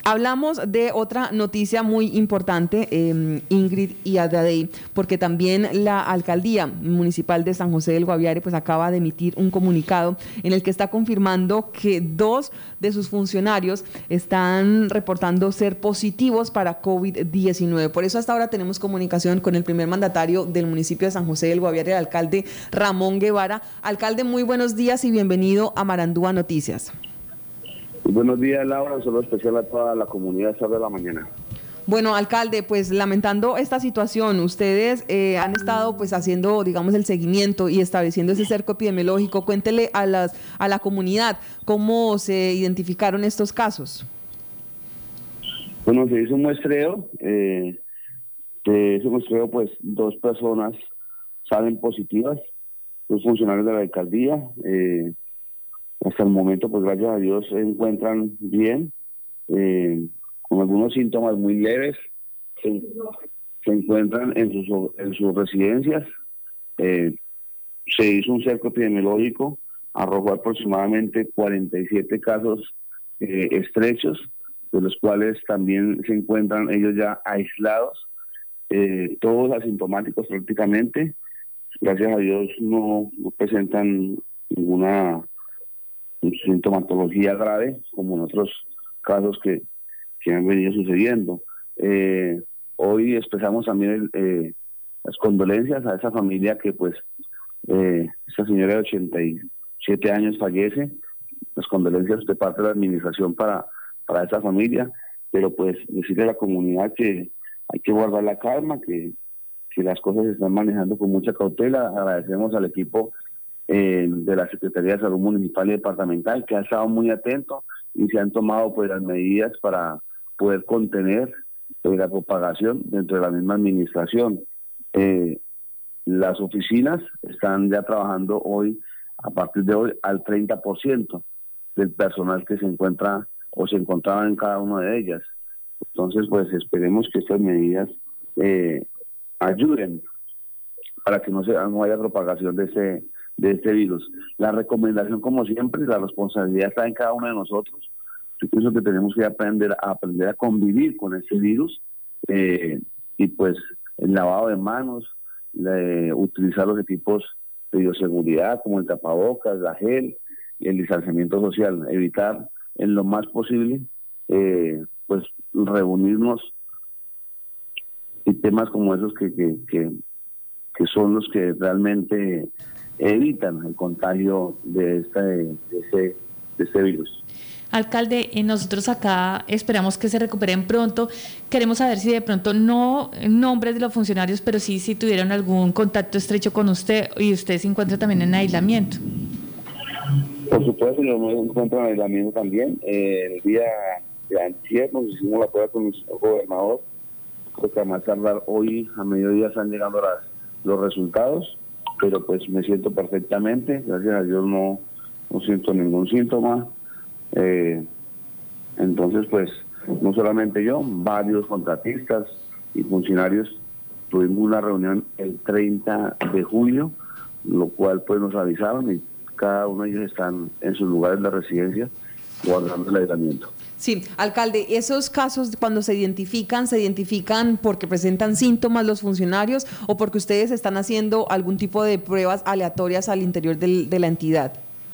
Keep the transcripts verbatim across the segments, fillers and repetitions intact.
hablamos de otra noticia muy importante, eh, Ingrid y Adadey, porque también la Alcaldía Municipal de San José del Guaviare pues acaba de emitir un comunicado en el que está confirmando que dos de sus funcionarios están reportando ser positivos para COVID diecinueve. Por eso hasta ahora tenemos comunicación con el primer mandatario del municipio de San José del Guaviare, el alcalde Ramón Guevara. Alcalde, muy buenos días y bienvenido a Marandúa Noticias. Buenos días, Laura, un saludo especial a toda la comunidad de Sábado de la Mañana. Bueno, alcalde, pues lamentando esta situación, ustedes eh, han estado pues haciendo, digamos, el seguimiento y estableciendo ese cerco epidemiológico. Cuéntele a las a la comunidad cómo se identificaron estos casos. Bueno, se hizo un muestreo, eh, de ese muestreo pues dos personas salen positivas, dos funcionarios de la alcaldía, eh, hasta el momento pues gracias a Dios se encuentran bien, eh, con algunos síntomas muy leves, se, se encuentran en sus, en sus residencias. Eh, se hizo un cerco epidemiológico, arrojó aproximadamente cuarenta y siete casos eh, estrechos, de los cuales también se encuentran ellos ya aislados, eh, todos asintomáticos prácticamente. Gracias a Dios no, no presentan ninguna sintomatología grave, como en otros casos que, que han venido sucediendo. Eh, hoy expresamos también el, eh, las condolencias a esa familia que pues, eh, esta señora de ochenta y siete años fallece. Las condolencias de parte de la administración para, para esa familia, pero pues decirle a la comunidad que hay que guardar la calma, que, que las cosas se están manejando con mucha cautela. Agradecemos al equipo Eh, de la Secretaría de Salud Municipal y Departamental, que ha estado muy atento y se han tomado pues las medidas para poder contener eh, la propagación dentro de la misma administración. Eh, las oficinas están ya trabajando hoy, a partir de hoy, al treinta por ciento del personal que se encuentra o se encontraba en cada una de ellas. Entonces, pues esperemos que estas medidas eh, ayuden para que no, se, no haya propagación de ese de este virus. La recomendación, como siempre, la responsabilidad está en cada uno de nosotros. Yo pienso que tenemos que aprender a aprender a convivir con este virus, eh, y pues el lavado de manos, la, utilizar los equipos de bioseguridad como el tapabocas, la gel y el distanciamiento social, evitar en lo más posible eh, pues reunirnos, y temas como esos que, que, que, que son los que realmente evitan el contagio de este, de ese, de este virus. Alcalde, nosotros acá esperamos que se recuperen pronto. Queremos saber si de pronto, no nombres de los funcionarios, pero sí si tuvieron algún contacto estrecho con usted y usted se encuentra también en aislamiento. Por supuesto, yo me encuentro en aislamiento también. Eh, el día de antier nos hicimos la prueba con el gobernador, porque a más tardar hoy a mediodía están llegando las, los resultados, pero pues me siento perfectamente, gracias a Dios no, no siento ningún síntoma. Eh, entonces pues no solamente yo, varios contratistas y funcionarios tuvimos una reunión el treinta de julio, lo cual pues nos avisaron y cada uno de ellos están en sus lugares de residencia guardando el aislamiento. Sí, alcalde, esos casos cuando se identifican, ¿se identifican porque presentan síntomas los funcionarios o porque ustedes están haciendo algún tipo de pruebas aleatorias al interior del, de la entidad?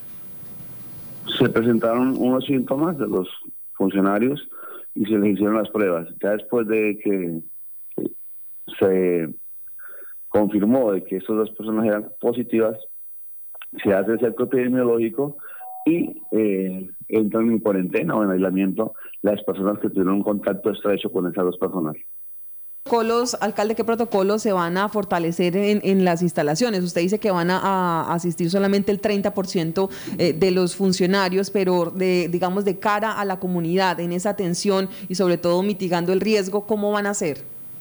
Se presentaron unos síntomas de los funcionarios y se les hicieron las pruebas. Ya después de que se confirmó de que estas dos personas eran positivas, se hace el cerco epidemiológico y eh, entran en cuarentena o en aislamiento las personas que tuvieron un contacto estrecho con esas dos personas. Protocolos, alcalde, ¿qué protocolos se van a fortalecer en, en las instalaciones? Usted dice que van a, a asistir solamente el treinta por ciento eh, de los funcionarios, pero de, digamos de cara a la comunidad, en esa atención y sobre todo mitigando el riesgo, ¿cómo van a hacer?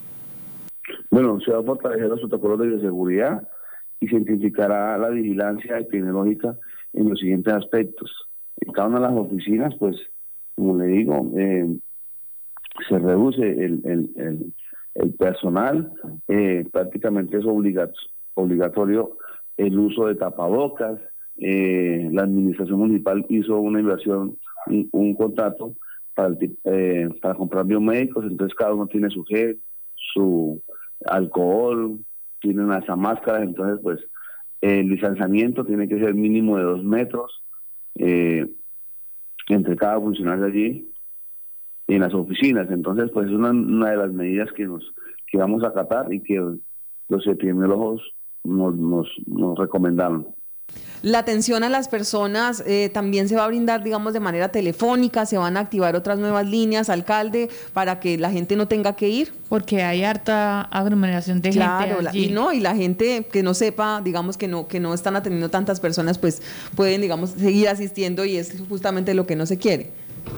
Bueno, se va a fortalecer los protocolos de bioseguridad y se intensificará la vigilancia epidemiológica en los siguientes aspectos. En cada una de las oficinas, pues, como le digo, eh, se reduce el, el, el, el personal, eh, prácticamente es obligat obligatorio el uso de tapabocas. Eh, la administración municipal hizo una inversión, un, un contrato para, el, tip- eh, para comprar biomédicos, entonces cada uno tiene su gel, su alcohol, tienen hasta máscaras, entonces pues el distanciamiento tiene que ser mínimo de dos metros eh, entre cada funcionario allí en las oficinas. Entonces pues es una, una de las medidas que nos que vamos a acatar y que los epidemiólogos nos, nos, nos recomendaron. La atención a las personas eh, también se va a brindar, digamos, de manera telefónica, se van a activar otras nuevas líneas, alcalde, para que la gente no tenga que ir. Porque hay harta aglomeración de Claro, gente la- allí. y no, y la gente que no sepa, digamos que no, que no están atendiendo tantas personas, pues pueden, digamos, seguir asistiendo y es justamente lo que no se quiere.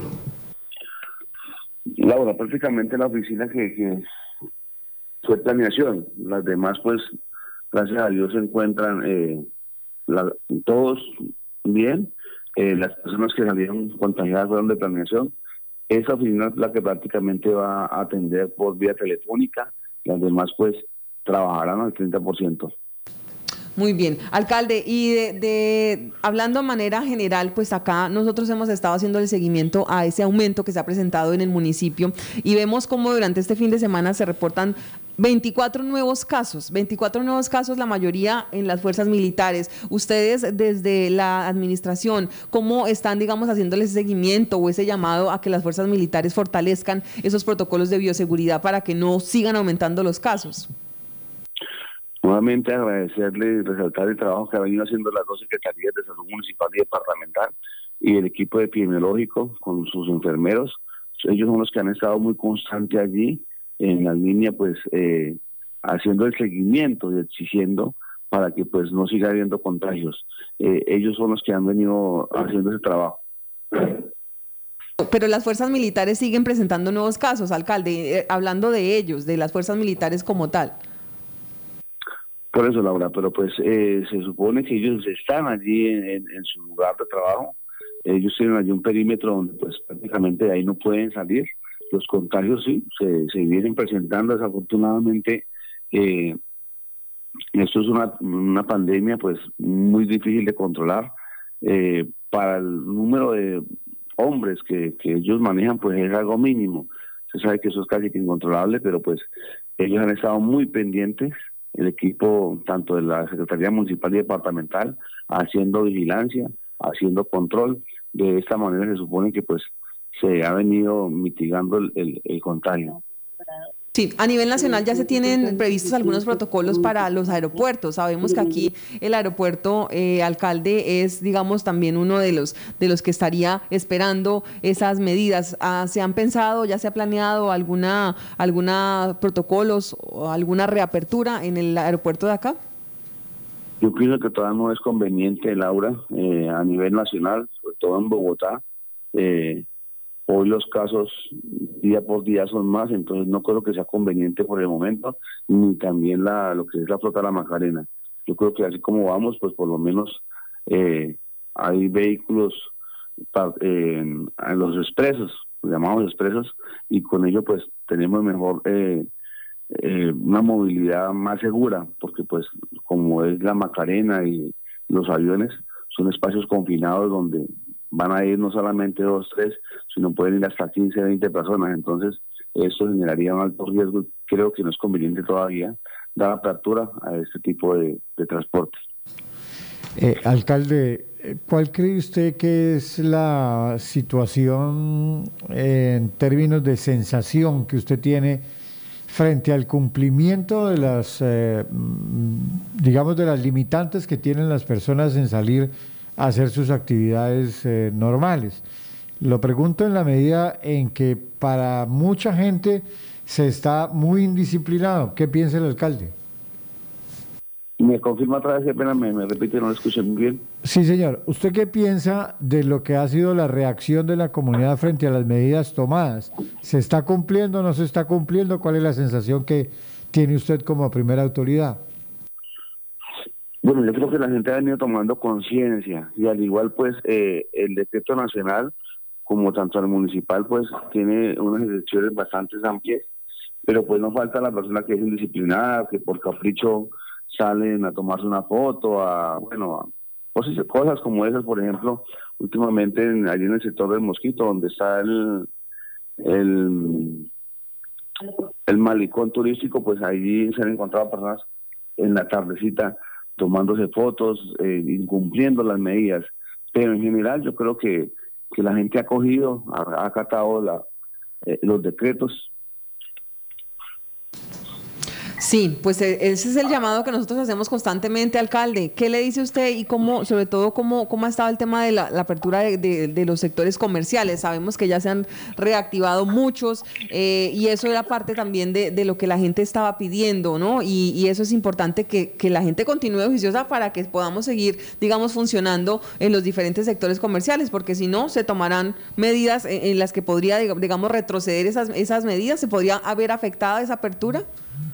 Laura, prácticamente la oficina que, que fue planeación, las demás pues gracias a Dios se encuentran eh, la- todos bien. Eh, las personas que salieron contagiadas fueron de planeación. Esa oficina es la que prácticamente va a atender por vía telefónica, las demás pues trabajarán al treinta por ciento. Muy bien, alcalde, y de, de hablando de manera general, pues acá nosotros hemos estado haciendo el seguimiento a ese aumento que se ha presentado en el municipio y vemos cómo durante este fin de semana se reportan veinticuatro nuevos casos, veinticuatro nuevos casos, la mayoría en las fuerzas militares. Ustedes desde la administración, ¿cómo están, digamos, haciéndoles ese seguimiento o ese llamado a que las fuerzas militares fortalezcan esos protocolos de bioseguridad para que no sigan aumentando los casos? Nuevamente agradecerle y resaltar el trabajo que ha venido haciendo las dos secretarías de salud municipal y departamental y el equipo epidemiológico con sus enfermeros. Ellos son los que han estado muy constantes allí en la línea, pues eh, haciendo el seguimiento y exigiendo para que pues no siga habiendo contagios. Eh, ellos son los que han venido haciendo ese trabajo. Pero las fuerzas militares siguen presentando nuevos casos, alcalde, eh, hablando de ellos, de las fuerzas militares como tal. Por eso, Laura, pero pues eh, se supone que ellos están allí en, en, en su lugar de trabajo. Ellos tienen allí un perímetro donde pues prácticamente de ahí no pueden salir. Los contagios sí, se, se vienen presentando desafortunadamente. Eh, esto es una, una pandemia pues muy difícil de controlar. Eh, para el número de hombres que, que ellos manejan pues es algo mínimo. Se sabe que eso es casi que incontrolable, pero pues ellos han estado muy pendientes, el equipo tanto de la Secretaría Municipal y Departamental, haciendo vigilancia, haciendo control. De esta manera se supone que pues se ha venido mitigando el, el, el contagio. Sí, a nivel nacional ya se tienen previstos algunos protocolos para los aeropuertos. Sabemos que aquí el aeropuerto, eh, alcalde, es, digamos, también uno de los de los que estaría esperando esas medidas. Ah, ¿se han pensado, ya se ha planeado alguna alguna protocolos o alguna reapertura en el aeropuerto de acá? Yo pienso que todavía no es conveniente, Laura, eh, a nivel nacional, sobre todo en Bogotá. Eh, Hoy los casos día por día son más, entonces no creo que sea conveniente por el momento, ni también la lo que es la flota de la Macarena. Yo creo que así como vamos, pues por lo menos eh, hay vehículos pa, eh, en los expresos, los llamamos expresos, y con ello pues tenemos mejor eh, eh, una movilidad más segura, porque pues como es la Macarena y los aviones, son espacios confinados donde van a ir no solamente dos, tres, sino pueden ir hasta quince, veinte personas. Entonces, eso generaría un alto riesgo. Creo que no es conveniente todavía dar apertura a este tipo de, de transportes. Eh, alcalde, ¿cuál cree usted que es la situación eh, en términos de sensación que usted tiene frente al cumplimiento de las, eh, digamos, de las limitantes que tienen las personas en salir a hacer sus actividades eh, normales? Lo pregunto en la medida en que para mucha gente se está muy indisciplinado. ¿Qué piensa el alcalde? ¿Me confirma otra vez? Qué pena, me, me repite, no lo escuché muy bien. Sí, señor. ¿Usted qué piensa de lo que ha sido la reacción de la comunidad frente a las medidas tomadas? ¿Se está cumpliendo o no se está cumpliendo? ¿Cuál es la sensación que tiene usted como primera autoridad? Bueno, yo creo que la gente ha venido tomando conciencia y al igual pues eh, el decreto nacional como tanto el municipal pues tiene unas excepciones bastante amplias, pero pues no falta la persona que es indisciplinada, que por capricho salen a tomarse una foto, a bueno, a cosas, cosas como esas. Por ejemplo, últimamente en, allí en el sector del Mosquito, donde está el, el, el malecón turístico, pues allí se han encontrado personas en la tardecita tomándose fotos, eh, incumpliendo las medidas. Pero en general yo creo que, que la gente ha cogido, ha, ha acatado la, eh, los decretos. Sí, pues ese es el llamado que nosotros hacemos constantemente, alcalde. ¿Qué le dice usted y cómo, sobre todo, cómo, cómo ha estado el tema de la, la apertura de, de, de los sectores comerciales? Sabemos que ya se han reactivado muchos eh, y eso era parte también de, de lo que la gente estaba pidiendo, ¿no? Y, y eso es importante que, que la gente continúe oficiosa para que podamos seguir, digamos, funcionando en los diferentes sectores comerciales, porque si no, se tomarán medidas en, en las que podría, digamos, retroceder esas, esas medidas, ¿se podría haber afectado esa apertura?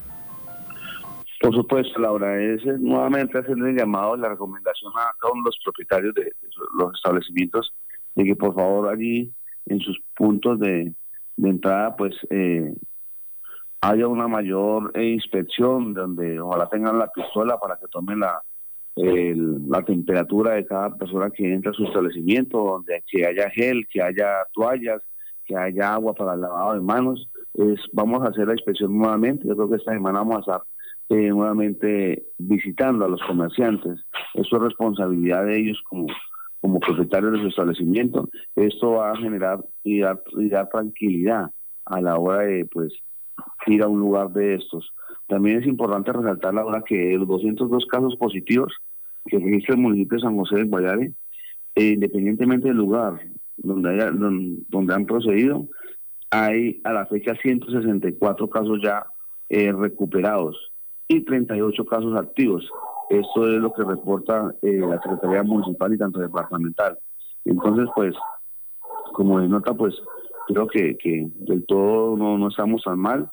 Por supuesto, Laura, es nuevamente hacerle el llamado, la recomendación a cada uno de los propietarios de, de los establecimientos de que por favor allí en sus puntos de, de entrada pues eh, haya una mayor eh, inspección, donde ojalá tengan la pistola para que tomen la, el, la temperatura de cada persona que entra a su establecimiento, donde que haya gel, que haya toallas, que haya agua para el lavado de manos. Es, vamos a hacer la inspección nuevamente. Yo creo que esta semana vamos a estar Eh, nuevamente visitando a los comerciantes. Eso es responsabilidad de ellos como, como propietarios de su establecimiento. Esto va a generar y dar, y dar tranquilidad a la hora de pues ir a un lugar de estos. También es importante resaltar la hora que los doscientos dos casos positivos que registra el municipio de San José del Guaviare, eh, independientemente del lugar donde, haya, donde, donde han procedido, hay a la fecha ciento sesenta y cuatro casos ya eh, recuperados y treinta y ocho casos activos. Esto es lo que reporta eh, la Secretaría Municipal y tanto departamental. Entonces, pues, como de nota, pues, creo que, que del todo no, no estamos tan mal,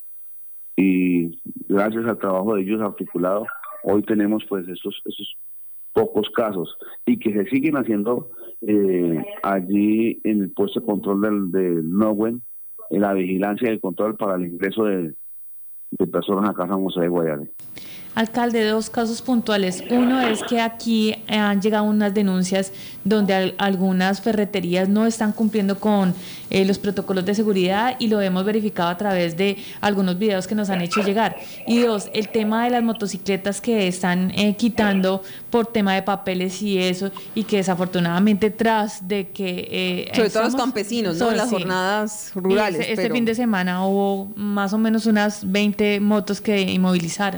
y gracias al trabajo de ellos articulado, hoy tenemos pues esos, esos pocos casos, y que se siguen haciendo eh, allí en el puesto de control del, del Nogüen, en la vigilancia y el control para el ingreso de de personas acá en San José de Guaviare. Alcalde, dos casos puntuales. Uno es que aquí han llegado unas denuncias donde al, algunas ferreterías no están cumpliendo con eh, los protocolos de seguridad, y lo hemos verificado a través de algunos videos que nos han hecho llegar. Y dos, el tema de las motocicletas que están eh, quitando por tema de papeles y eso, y que desafortunadamente tras de que... Eh, Sobre todo los campesinos, ¿no? Son, las sí. jornadas rurales. Este, este pero... fin de semana hubo más o menos unas veinte motos que inmovilizaron.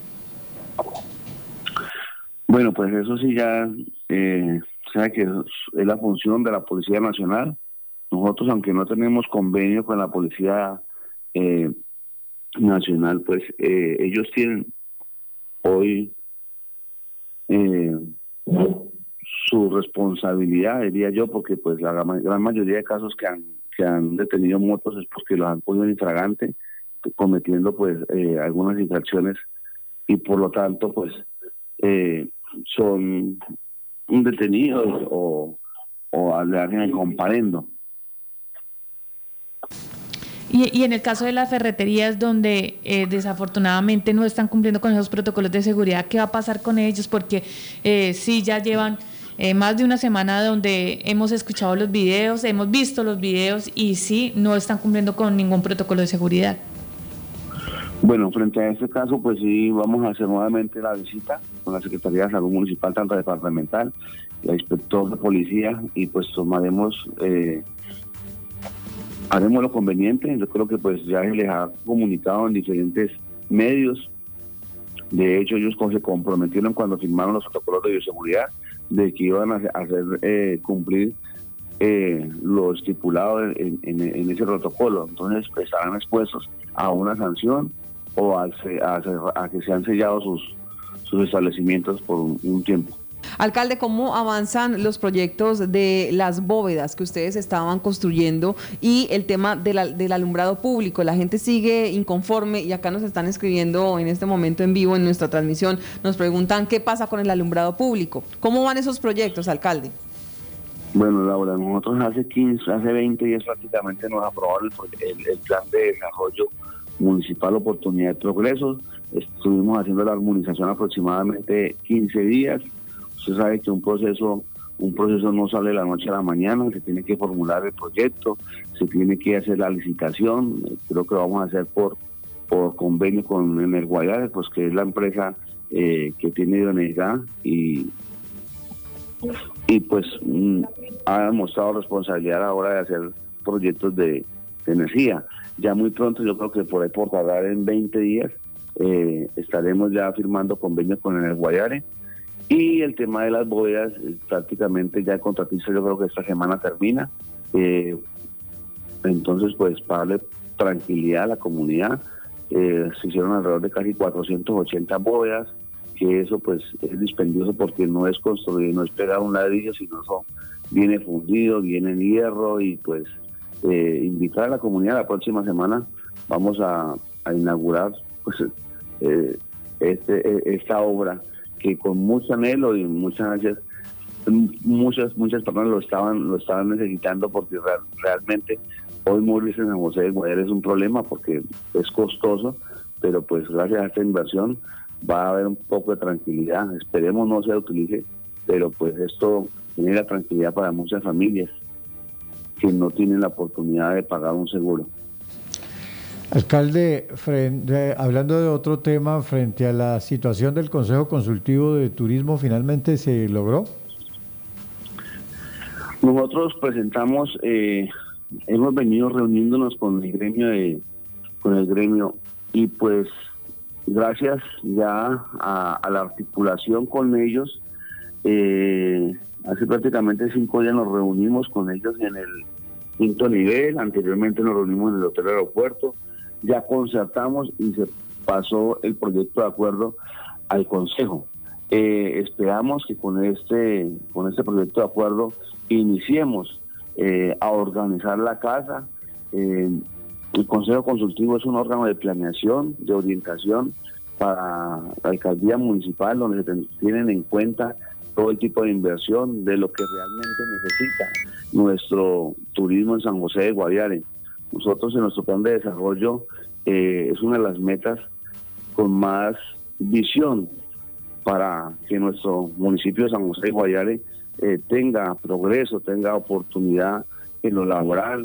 Bueno, pues eso sí ya, eh, sabe que es la función de la Policía Nacional. Nosotros, aunque no tenemos convenio con la Policía eh, Nacional, pues eh, ellos tienen hoy eh, su responsabilidad, diría yo, porque pues la gran mayoría de casos que han que han detenido motos es porque los han cogido en infragante, cometiendo pues eh, algunas infracciones, y por lo tanto pues eh, son detenidos o, o le hacen el comparendo. Y, y en el caso de las ferreterías donde eh, desafortunadamente no están cumpliendo con esos protocolos de seguridad, ¿qué va a pasar con ellos? Porque eh, sí ya llevan eh, más de una semana donde hemos escuchado los videos, hemos visto los videos y sí no están cumpliendo con ningún protocolo de seguridad. Bueno, frente a este caso, pues sí, vamos a hacer nuevamente la visita con la Secretaría de Salud Municipal, tanto departamental, la inspector de policía, y pues tomaremos, eh, haremos lo conveniente. Yo creo que pues ya se les ha comunicado en diferentes medios. De hecho, ellos se comprometieron cuando firmaron los protocolos de bioseguridad de que iban a hacer eh, cumplir eh, lo estipulado en, en, en ese protocolo. Entonces, pues, estarán expuestos a una sanción o a, a, a que se han sellado sus, sus establecimientos por un, un tiempo. Alcalde, ¿cómo avanzan los proyectos de las bóvedas que ustedes estaban construyendo y el tema de la, del alumbrado público? La gente sigue inconforme y acá nos están escribiendo en este momento en vivo en nuestra transmisión, nos preguntan qué pasa con el alumbrado público. ¿Cómo van esos proyectos, alcalde? Bueno, Laura, nosotros hace quince, hace veinte días prácticamente nos aprobaron el, el, el plan de desarrollo municipal Oportunidad de Progreso. Estuvimos haciendo la armonización aproximadamente quince días. Usted sabe que un proceso un proceso no sale de la noche a la mañana, se tiene que formular el proyecto, se tiene que hacer la licitación, creo que lo vamos a hacer por, por convenio con Enel Guayare, pues que es la empresa eh, que tiene idoneidad y, y pues mm, ha demostrado responsabilidad a la hora de hacer proyectos de, de energía. Ya muy pronto, yo creo que por ahí por tardar en veinte días, eh, estaremos ya firmando convenios con Enel Guayare. Y el tema de las bóvedas, prácticamente ya el contratista yo creo que esta semana termina. Eh, entonces, pues para darle tranquilidad a la comunidad, eh, se hicieron alrededor de casi cuatrocientas ochenta bóvedas, que eso pues es dispendioso porque no es construir, no es pegar un ladrillo, sino eso viene fundido, viene en hierro y pues eh, invitar a la comunidad la próxima semana. Vamos a, a inaugurar pues eh, este, esta obra que con mucho anhelo y muchas gracias, muchas muchas personas lo estaban lo estaban necesitando porque real, realmente hoy morirse en San José del Guayare es un problema porque es costoso, pero pues gracias a esta inversión va a haber un poco de tranquilidad. Esperemos no se utilice, pero pues esto genera tranquilidad para muchas familias que no tienen la oportunidad de pagar un seguro. Alcalde, frente, hablando de otro tema, frente a la situación del Consejo Consultivo de Turismo, ¿finalmente se logró? Nosotros presentamos, eh, hemos venido reuniéndonos con el gremio de, con el gremio y pues gracias ya a, a la articulación con ellos, eh, hace prácticamente cinco días nos reunimos con ellos en el quinto nivel, anteriormente nos reunimos en el Hotel Aeropuerto. Ya concertamos y se pasó el proyecto de acuerdo al Consejo. Eh, esperamos que con este con este proyecto de acuerdo iniciemos eh, a organizar la casa. Eh, el Consejo Consultivo es un órgano de planeación, de orientación para la alcaldía municipal, donde se tienen en cuenta todo el tipo de inversión de lo que realmente necesita nuestro turismo en San José de Guaviare. Nosotros en nuestro plan de desarrollo eh, es una de las metas con más visión para que nuestro municipio de San José de Guaviare eh, tenga progreso, tenga oportunidad en lo laboral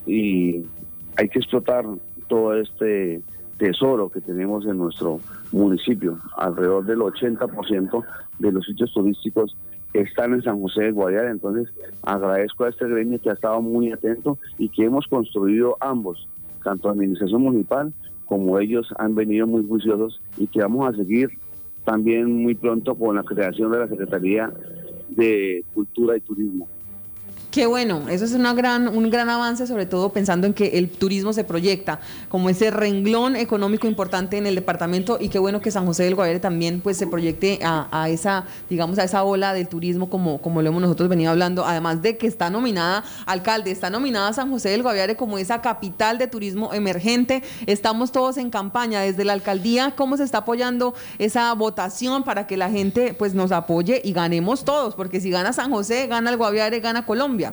y hay que explotar todo este tesoro que tenemos en nuestro municipio. Alrededor del ochenta por ciento de los sitios turísticos están en San José de Guaviare, entonces agradezco a este gremio que ha estado muy atento y que hemos construido ambos, tanto la administración municipal como ellos han venido muy juiciosos y que vamos a seguir también muy pronto con la creación de la Secretaría de Cultura y Turismo. Qué bueno, eso es una gran, un gran avance, sobre todo pensando en que el turismo se proyecta como ese renglón económico importante en el departamento y qué bueno que San José del Guaviare también pues se proyecte a, a esa, digamos, a esa ola del turismo como, como lo hemos nosotros venido hablando, además de que está nominada, alcalde, está nominada San José del Guaviare como esa capital de turismo emergente. Estamos todos en campaña desde la alcaldía, ¿cómo se está apoyando esa votación para que la gente pues nos apoye y ganemos todos? Porque si gana San José, gana el Guaviare, gana Colombia.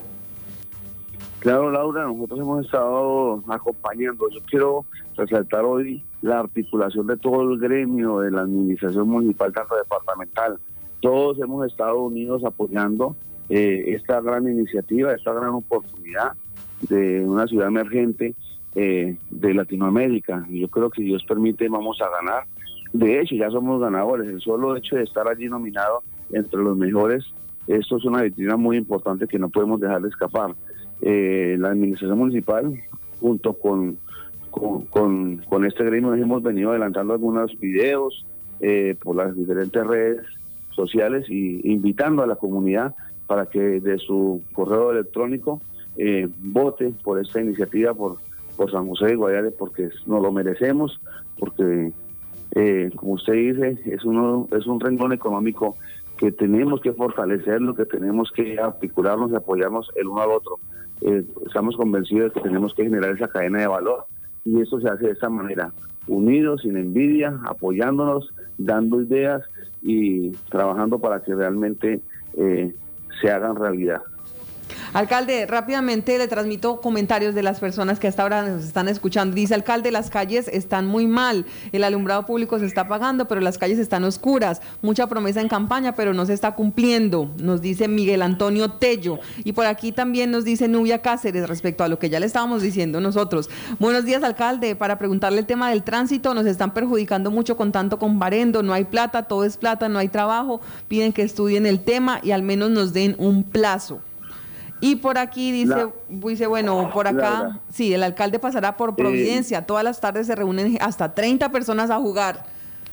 Claro, Laura, nosotros hemos estado acompañando. Yo quiero resaltar hoy la articulación de todo el gremio de la administración municipal, tanto departamental. Todos hemos estado unidos apoyando eh, esta gran iniciativa, esta gran oportunidad de una ciudad emergente eh, de Latinoamérica. Y yo creo que si Dios permite vamos a ganar. De hecho, ya somos ganadores. El solo hecho de estar allí nominado entre los mejores, esto es una vitrina muy importante que no podemos dejar de escapar. Eh, la administración municipal junto con, con, con, con este gremio hemos venido adelantando algunos videos eh, por las diferentes redes sociales y invitando a la comunidad para que de su correo electrónico eh, vote por esta iniciativa por, por San José de Guaviare porque nos lo merecemos, porque eh, como usted dice es, uno, es un renglón económico que tenemos que fortalecerlo, que tenemos que articularnos y apoyarnos el uno al otro. Eh, estamos convencidos de que tenemos que generar esa cadena de valor y eso se hace de esta manera, unidos, sin envidia, apoyándonos, dando ideas y trabajando para que realmente eh, se hagan realidad. Alcalde, rápidamente le transmito comentarios de las personas que hasta ahora nos están escuchando. Dice, alcalde, las calles están muy mal, el alumbrado público se está apagando, pero las calles están oscuras, mucha promesa en campaña, pero no se está cumpliendo, nos dice Miguel Antonio Tello. Y por aquí también nos dice Nubia Cáceres, respecto a lo que ya le estábamos diciendo nosotros. Buenos días, alcalde, para preguntarle el tema del tránsito, nos están perjudicando mucho con tanto comparendo, no hay plata, todo es plata, no hay trabajo, piden que estudien el tema y al menos nos den un plazo. Y por aquí dice, la, dice bueno, por acá, Laura, sí, el alcalde pasará por Providencia. Eh, Todas las tardes se reúnen hasta treinta personas a jugar.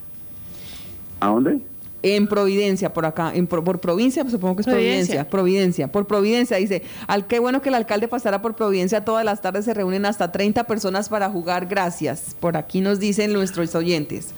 ¿A dónde? En Providencia, por acá, en, por, por provincia, pues supongo que es Providencia. Providencia, Providencia, por Providencia, dice, al qué bueno que el alcalde pasará por Providencia, todas las tardes se reúnen hasta treinta personas para jugar, gracias. Por aquí nos dicen nuestros oyentes.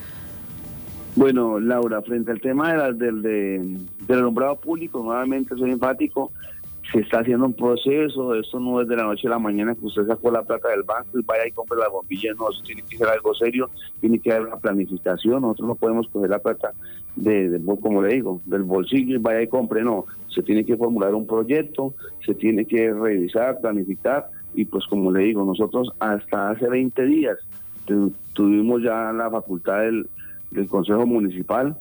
Bueno, Laura, frente al tema de la, del, de, del alumbrado público, nuevamente soy enfático. Se está haciendo un proceso, esto no es de la noche a la mañana que usted sacó la plata del banco y vaya y compre la bombilla, no, eso tiene que ser algo serio, tiene que haber una planificación, nosotros no podemos coger la plata, de, de como le digo, del bolsillo y vaya y compre, no, se tiene que formular un proyecto, se tiene que revisar, planificar y pues como le digo, nosotros hasta hace veinte días tu, tuvimos ya la facultad del, del Consejo Municipal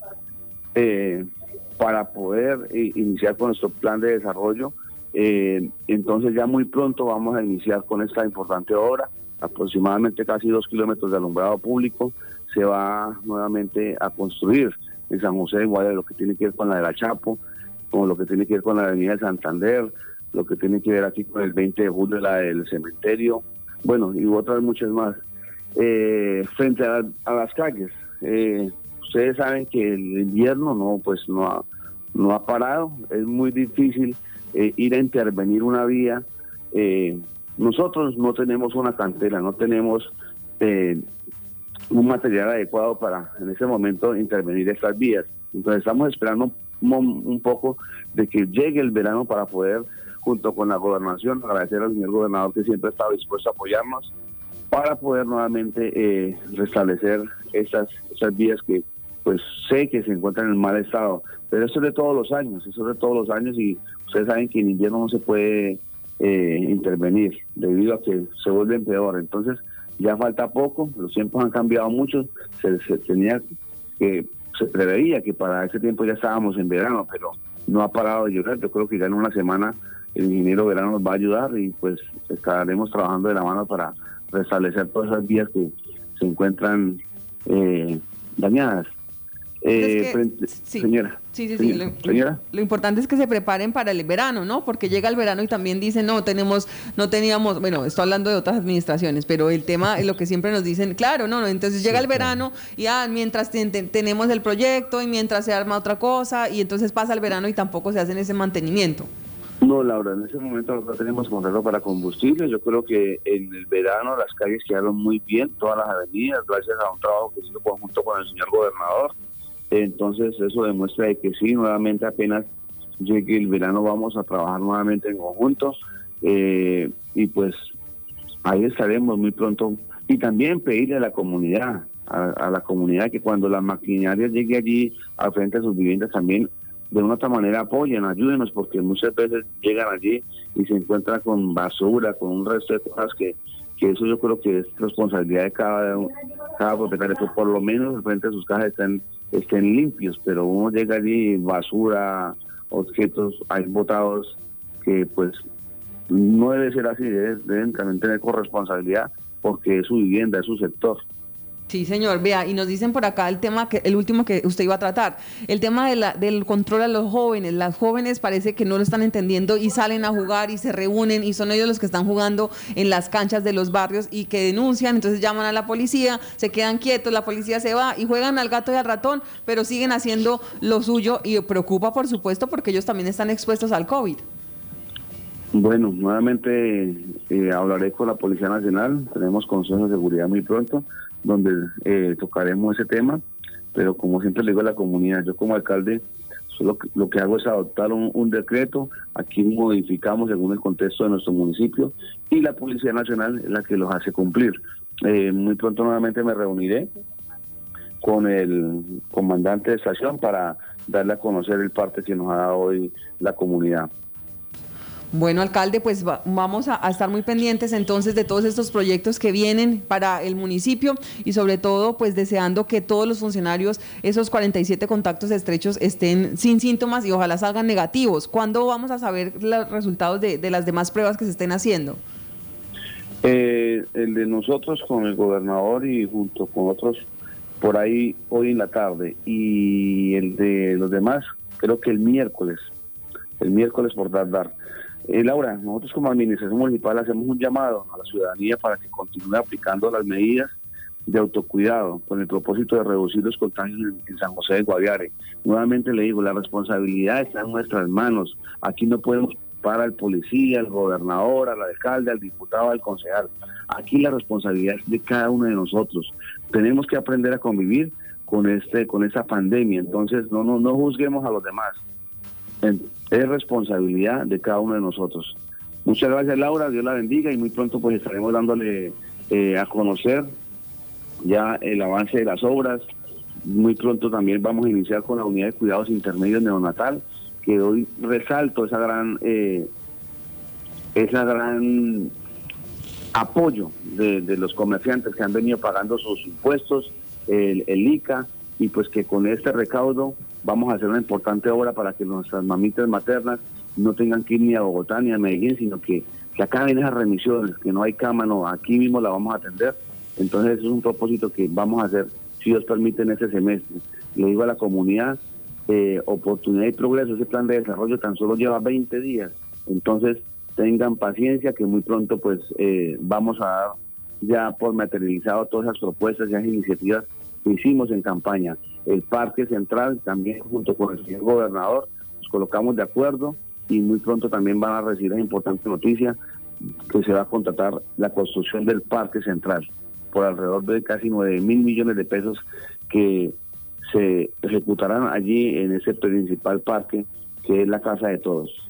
eh, para poder eh, iniciar con nuestro plan de desarrollo. Eh, entonces ya muy pronto vamos a iniciar con esta importante obra, aproximadamente casi dos kilómetros de alumbrado público, se va nuevamente a construir en San José de Guaviare, lo que tiene que ver con la de la Chapo, con lo que tiene que ver con la avenida de Santander, lo que tiene que ver aquí con el veinte de julio, la del cementerio, bueno, y otras muchas más. Eh, frente a, a las calles, eh, ustedes saben que el invierno no, pues no ha, no ha parado, es muy difícil Eh, ir a intervenir una vía. Eh, nosotros no tenemos una cantera, no tenemos eh, un material adecuado para en ese momento intervenir estas vías. Entonces estamos esperando un, un poco de que llegue el verano para poder, junto con la gobernación, agradecer al señor gobernador que siempre ha estado dispuesto a apoyarnos para poder nuevamente eh, restablecer esas, esas vías que pues sé que se encuentran en mal estado, pero eso es de todos los años, eso es de todos los años y ustedes saben que en invierno no se puede eh, intervenir debido a que se vuelven peor, entonces ya falta poco, los tiempos han cambiado mucho, se, se tenía que, se preveía que para ese tiempo ya estábamos en verano, pero no ha parado de llover, yo creo que ya en una semana el ingeniero verano nos va a ayudar y pues estaremos trabajando de la mano para restablecer todas esas vías que se encuentran eh, dañadas. Eh, que, frente, sí, señora, sí, sí, sí. señora, Lo, señora. Lo importante es que se preparen para el verano, ¿no? Porque llega el verano y también dicen, no, tenemos, no teníamos, bueno, estoy hablando de otras administraciones, pero el tema es lo que siempre nos dicen, claro, no, no, entonces llega sí, el verano y ah, mientras ten, ten, tenemos el proyecto y mientras se arma otra cosa y entonces pasa el verano y tampoco se hace ese mantenimiento. No, Laura, en ese momento no tenemos contrato para combustible. Yo creo que en el verano las calles quedaron muy bien, todas las avenidas, gracias a un trabajo que se hizo conjunto con el señor gobernador. Entonces eso demuestra de que sí, nuevamente apenas llegue el verano vamos a trabajar nuevamente en conjunto eh, y pues ahí estaremos muy pronto. Y también pedirle a la comunidad, a, a la comunidad que cuando la maquinaria llegue allí al frente de sus viviendas también de una otra manera apoyen, ayúdenos, porque muchas veces llegan allí y se encuentran con basura, con un resto de cosas que, que eso yo creo que es responsabilidad de cada, cada propietario, que por lo menos al frente de sus casas estén, estén limpios, pero uno llega allí, basura, objetos, hay botados que pues no debe ser así, deben, deben también tener corresponsabilidad porque es su vivienda, es su sector. Sí, señor. Vea, y nos dicen por acá el tema, que el último que usted iba a tratar, el tema de la, del control a los jóvenes. Las jóvenes parece que no lo están entendiendo y salen a jugar y se reúnen y son ellos los que están jugando en las canchas de los barrios y que denuncian, entonces llaman a la policía, se quedan quietos, la policía se va y juegan al gato y al ratón, pero siguen haciendo lo suyo y preocupa, por supuesto, porque ellos también están expuestos al COVID. Bueno, nuevamente eh, hablaré con la Policía Nacional, tenemos consejo de seguridad muy pronto, donde eh, tocaremos ese tema, pero como siempre le digo a la comunidad, yo como alcalde solo que, lo que hago es adoptar un, un decreto, aquí modificamos según el contexto de nuestro municipio y la Policía Nacional es la que los hace cumplir. Eh, muy pronto nuevamente me reuniré con el comandante de estación para darle a conocer el parte que nos ha dado hoy la comunidad. Bueno, alcalde, pues va, vamos a, a estar muy pendientes entonces de todos estos proyectos que vienen para el municipio y sobre todo pues deseando que todos los funcionarios, esos cuarenta y siete contactos estrechos, estén sin síntomas y ojalá salgan negativos. ¿Cuándo vamos a saber los resultados de, de las demás pruebas que se estén haciendo? Eh, el de nosotros con el gobernador y junto con otros por ahí hoy en la tarde, y el de los demás creo que el miércoles, el miércoles por tardar. Eh, Laura, nosotros como administración municipal hacemos un llamado a la ciudadanía para que continúe aplicando las medidas de autocuidado con el propósito de reducir los contagios en, en San José de Guaviare. Nuevamente le digo, la responsabilidad está en nuestras manos. Aquí no podemos para el policía, el gobernador, al alcalde, al diputado, al concejal. Aquí la responsabilidad es de cada uno de nosotros. Tenemos que aprender a convivir con este, con esta pandemia. Entonces no, no, no juzguemos a los demás. Es responsabilidad de cada uno de nosotros. Muchas gracias, Laura, Dios la bendiga, y muy pronto pues estaremos dándole eh, a conocer ya el avance de las obras. Muy pronto también vamos a iniciar con la unidad de cuidados intermedios neonatal, que hoy resalto esa gran eh, esa gran apoyo de, de los comerciantes que han venido pagando sus impuestos, el, el I C A, y pues que con este recaudo vamos a hacer una importante obra para que nuestras mamitas maternas no tengan que ir ni a Bogotá ni a Medellín, sino que, que acaben esas remisiones, que no hay cama, no, aquí mismo la vamos a atender. Entonces eso es un propósito que vamos a hacer, si Dios permite, en este semestre. Le digo a la comunidad, eh, oportunidad y progreso, ese plan de desarrollo tan solo lleva veinte días, entonces tengan paciencia que muy pronto pues eh, vamos a dar ya por materializado todas esas propuestas y esas iniciativas que hicimos en campaña. El Parque Central también junto con el señor gobernador nos colocamos de acuerdo y muy pronto también van a recibir la importante noticia que se va a contratar la construcción del Parque Central por alrededor de casi nueve mil millones de pesos que se ejecutarán allí en ese principal parque que es la casa de todos.